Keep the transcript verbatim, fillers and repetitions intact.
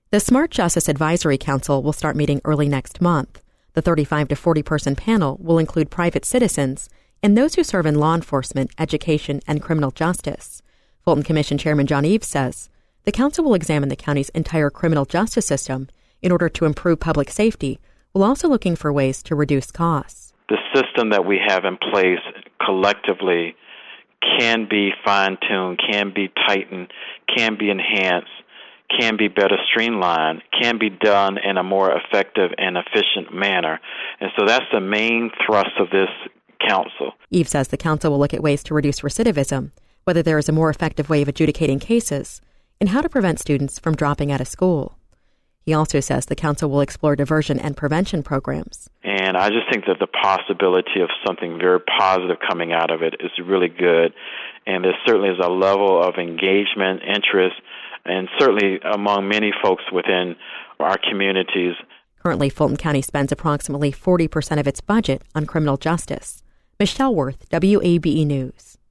The Smart Justice Advisory Council will start meeting early next month. The thirty-five to forty person panel will include private citizens and those who serve in law enforcement, education, and criminal justice. Fulton Commission Chairman John Eves says the council will examine the county's entire criminal justice system in order to improve public safety, while also looking for ways to reduce costs. The system that we have in place collectively can be fine-tuned, can be tightened, can be enhanced, can be better streamlined, can be done in a more effective and efficient manner. And so that's the main thrust of this council. Eves says the council will look at ways to reduce recidivism, whether there is a more effective way of adjudicating cases, and how to prevent students from dropping out of school. He also says the council will explore diversion and prevention programs. And I just think that the possibility of something very positive coming out of it is really good. And there certainly is a level of engagement, interest, and certainly among many folks within our communities. Currently, Fulton County spends approximately forty percent of its budget on criminal justice. Michelle Worth, W A B E News.